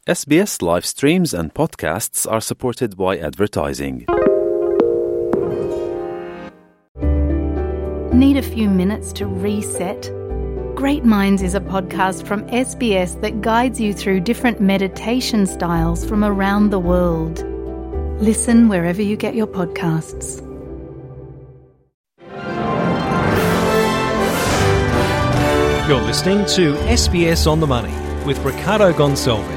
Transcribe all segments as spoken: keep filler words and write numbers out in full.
S B S live streams and podcasts are supported by advertising. Need a few minutes to reset? Great Minds is a podcast from S B S that guides you through different meditation styles from around the world. Listen wherever you get your podcasts. You're listening to S B S On The Money with Ricardo Gonçalves.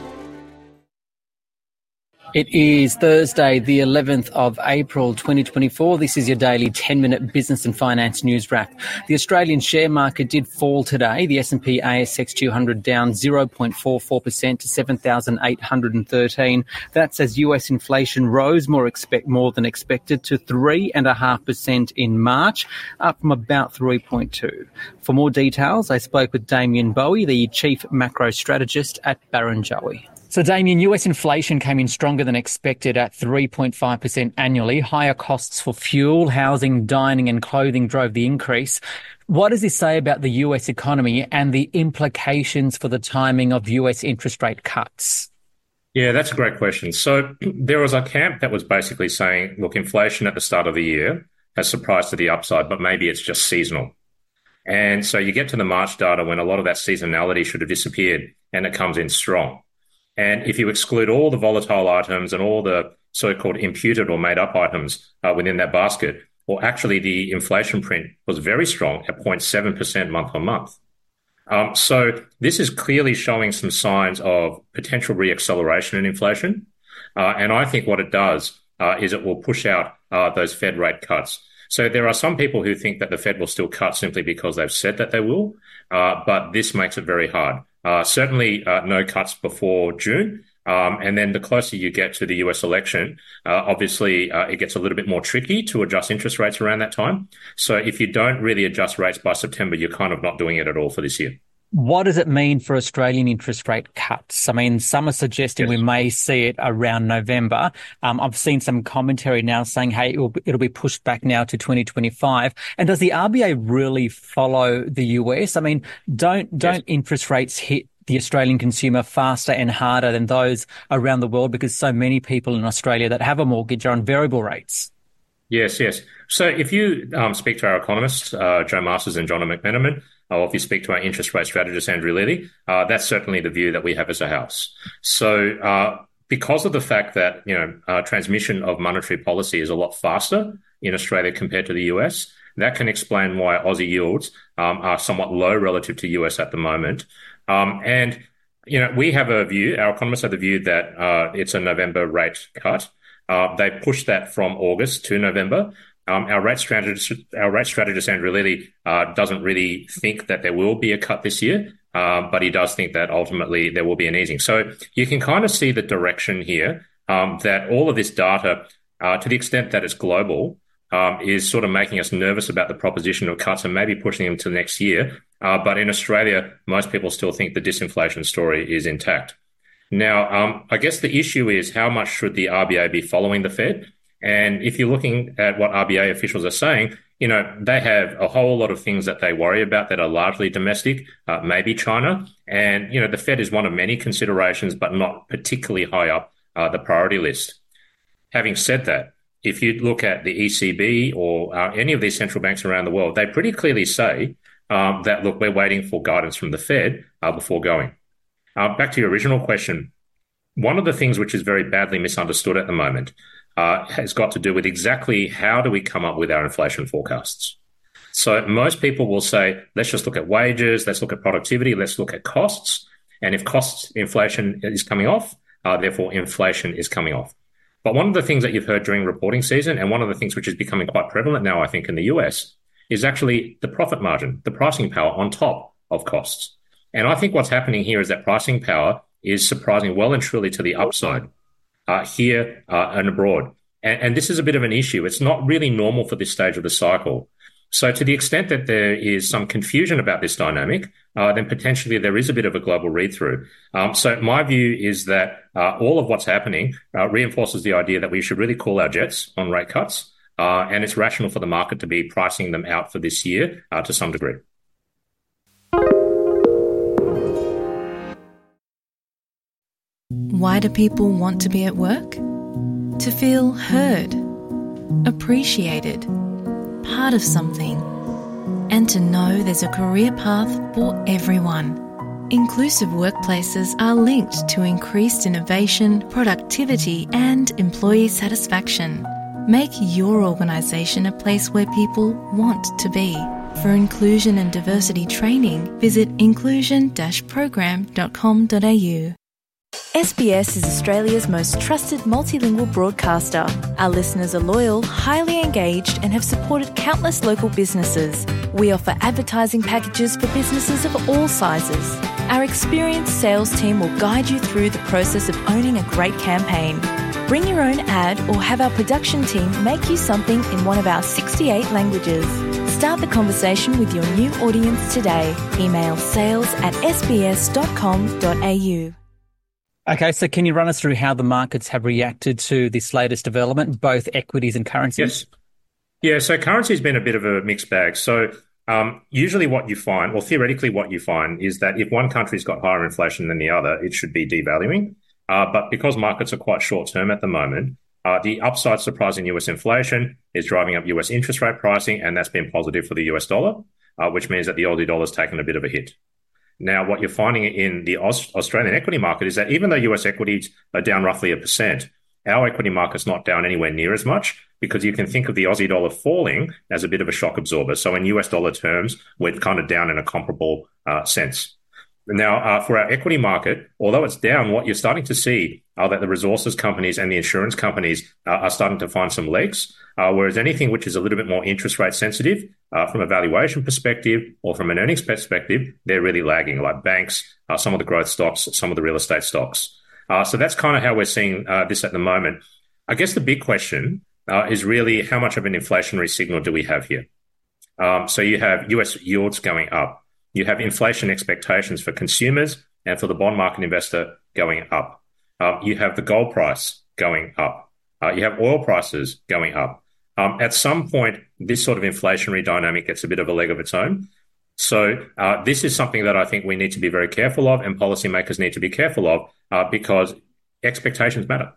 It is Thursday, the eleventh of April, twenty twenty-four. This is your daily ten-minute business and finance news wrap. The Australian share market did fall today. The S and P A S X two hundred down zero point four four percent to seven thousand eight hundred thirteen. That's as U S inflation rose more expect more than expected to three point five percent in March, up from about three point two. For more details, I spoke with Damien Bowie, the Chief Macro Strategist at Barrenjoey. So, Damien, U S inflation came in stronger than expected at three point five percent annually. Higher costs for fuel, housing, dining and clothing drove the increase. What does this say about the U S economy and the implications for the timing of U S interest rate cuts? Yeah, that's a great question. So there was a camp that was basically saying, look, inflation at the start of the year has surprised to the upside, but maybe it's just seasonal. And so you get to the March data when a lot of that seasonality should have disappeared and it comes in strong. And if you exclude all the volatile items and all the so-called imputed or made-up items uh, within that basket, well, actually the inflation print was very strong at zero point seven percent month on month. Um, so this is clearly showing some signs of potential reacceleration in inflation. Uh, and I think what it does uh, is it will push out uh, those Fed rate cuts. So there are some people who think that the Fed will still cut simply because they've said that they will, uh, but this makes it very hard. Uh, certainly uh, no cuts before June. Um, and then the closer you get to the U S election, uh, obviously uh, it gets a little bit more tricky to adjust interest rates around that time. So if you don't really adjust rates by September, you're kind of not doing it at all for this year. What does it mean for Australian interest rate cuts? I mean, some are suggesting yes. we may see it around November. Um, I've seen some commentary now saying, hey, it'll, it'll be pushed back now to twenty twenty-five. And does the R B A really follow the U S? I mean, don't don't yes. interest rates hit the Australian consumer faster and harder than those around the world because so many people in Australia that have a mortgage are on variable rates? Yes, yes. So if you um, speak to our economists, uh, Joe Masters and John McMenamin, or if you speak to our interest rate strategist, Andrew Lilly, uh, that's certainly the view that we have as a house. So uh, because of the fact that, you know, uh, transmission of monetary policy is a lot faster in Australia compared to the U S, that can explain why Aussie yields um, are somewhat low relative to U S at the moment. Um, and, you know, we have a view, our economists have the view that uh, it's a November rate cut. Uh, they pushed that from August to November. Um, our rate strategist, our rate strategist, Andrew Lilly, uh, doesn't really think that there will be a cut this year, uh, but he does think that ultimately there will be an easing. So you can kind of see the direction here, um, that all of this data, uh, to the extent that it's global, um, is sort of making us nervous about the proposition of cuts and maybe pushing them to next year. Uh, but in Australia, most people still think the disinflation story is intact. Now, um, I guess the issue is how much should the R B A be following the Fed? And if you're looking at what R B A officials are saying, you know, they have a whole lot of things that they worry about that are largely domestic, uh, maybe China. And, you know, the Fed is one of many considerations, but not particularly high up uh, the priority list. Having said that, if you look at the E C B or uh, any of these central banks around the world, they pretty clearly say um, that, look, we're waiting for guidance from the Fed uh, before going. Uh, back to your original question, one of the things which is very badly misunderstood at the moment uh, has got to do with exactly how do we come up with our inflation forecasts. So most people will say, let's just look at wages, let's look at productivity, let's look at costs. And if cost inflation is coming off, uh, therefore inflation is coming off. But one of the things that you've heard during reporting season, and one of the things which is becoming quite prevalent now, I think, in the U S, is actually the profit margin, the pricing power on top of costs. And I think what's happening here is that pricing power is surprising well and truly to the upside uh, here uh, and abroad. And, and this is a bit of an issue. It's not really normal for this stage of the cycle. So to the extent that there is some confusion about this dynamic, uh, then potentially there is a bit of a global read-through. Um, so my view is that uh, all of what's happening uh, reinforces the idea that we should really call our jets on rate cuts. Uh, and it's rational for the market to be pricing them out for this year uh, to some degree. Why do people want to be at work? To feel heard, appreciated, part of something, and to know there's a career path for everyone. Inclusive workplaces are linked to increased innovation, productivity, and employee satisfaction. Make your organisation a place where people want to be. For inclusion and diversity training, visit inclusion dash program dot com dot a u. S B S is Australia's most trusted multilingual broadcaster. Our listeners are loyal, highly engaged, and have supported countless local businesses. We offer advertising packages for businesses of all sizes. Our experienced sales team will guide you through the process of owning a great campaign. Bring your own ad or have our production team make you something in one of our sixty-eight languages. Start the conversation with your new audience today. Email sales at s b s dot com dot a u. Okay, so can you run us through how the markets have reacted to this latest development, both equities and currencies? Yes. Yeah, so currency has been a bit of a mixed bag. So um, usually what you find, or theoretically what you find, is that if one country's got higher inflation than the other, it should be devaluing. Uh, but because markets are quite short-term at the moment, uh, the upside surprise in U S inflation is driving up U S interest rate pricing, and that's been positive for the U S dollar, uh, which means that the Aussie dollar's taken a bit of a hit. Now, what you're finding in the Aus- Australian equity market is that even though U S equities are down roughly a percent, our equity market's not down anywhere near as much, because you can think of the Aussie dollar falling as a bit of a shock absorber. So in U S dollar terms, we're kind of down in a comparable uh, sense. Now, uh, for our equity market, although it's down, what you're starting to see are that the resources companies and the insurance companies uh, are starting to find some legs, uh, whereas anything which is a little bit more interest rate sensitive uh, from a valuation perspective or from an earnings perspective, they're really lagging, like banks, uh, some of the growth stocks, some of the real estate stocks. Uh, so that's kind of how we're seeing uh, this at the moment. I guess the big question uh, is really how much of an inflationary signal do we have here? Um, so you have U S yields going up. You have inflation expectations for consumers and for the bond market investor going up. Um, you have the gold price going up. Uh, you have oil prices going up. Um, at some point, this sort of inflationary dynamic gets a bit of a leg of its own. So uh, this is something that I think we need to be very careful of, and policymakers need to be careful of, uh, because expectations matter.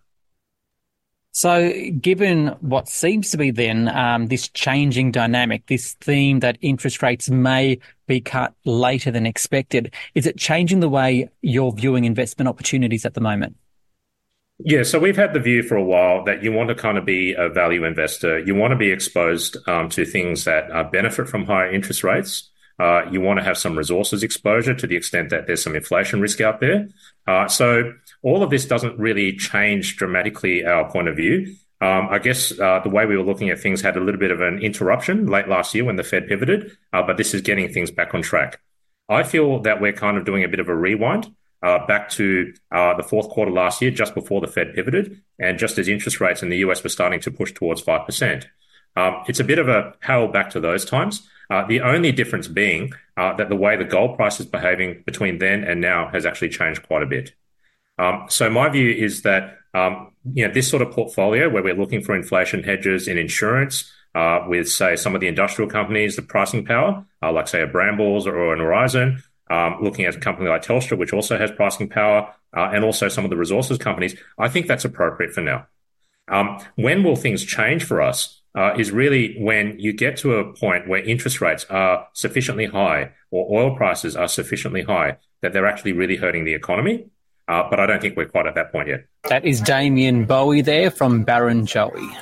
So given what seems to be then um, this changing dynamic, this theme that interest rates may be cut later than expected, is it changing the way you're viewing investment opportunities at the moment? Yeah, so we've had the view for a while that you want to kind of be a value investor. You want to be exposed um, to things that uh, benefit from higher interest rates. Uh, you want to have some resources exposure to the extent that there's some inflation risk out there. Uh, so all of this doesn't really change dramatically our point of view. Um, I guess uh, the way we were looking at things had a little bit of an interruption late last year when the Fed pivoted, uh, but this is getting things back on track. I feel that we're kind of doing a bit of a rewind uh, back to uh, the fourth quarter last year, just before the Fed pivoted, and just as interest rates in the U S were starting to push towards five percent. Um, it's a bit of a hail back to those times. Uh, the only difference being uh, that the way the gold price is behaving between then and now has actually changed quite a bit. Um, so my view is that um, you know, this sort of portfolio where we're looking for inflation hedges in insurance uh, with, say, some of the industrial companies, the pricing power, uh, like, say, a Brambles or an Horizon, um, looking at a company like Telstra, which also has pricing power, uh, and also some of the resources companies, I think that's appropriate for now. Um, when will things change for us? Uh, is really when you get to a point where interest rates are sufficiently high or oil prices are sufficiently high that they're actually really hurting the economy. Uh, but I don't think we're quite at that point yet. That is Damien Bowie there from Barrenjoey.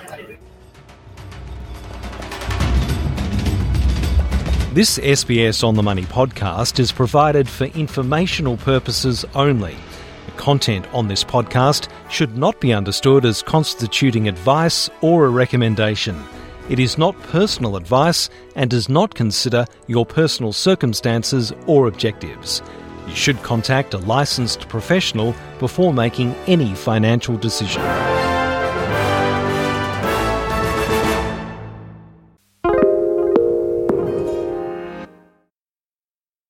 This S B S On The Money podcast is provided for informational purposes only. The content on this podcast should not be understood as constituting advice or a recommendation. It is not personal advice and does not consider your personal circumstances or objectives. You should contact a licensed professional before making any financial decision.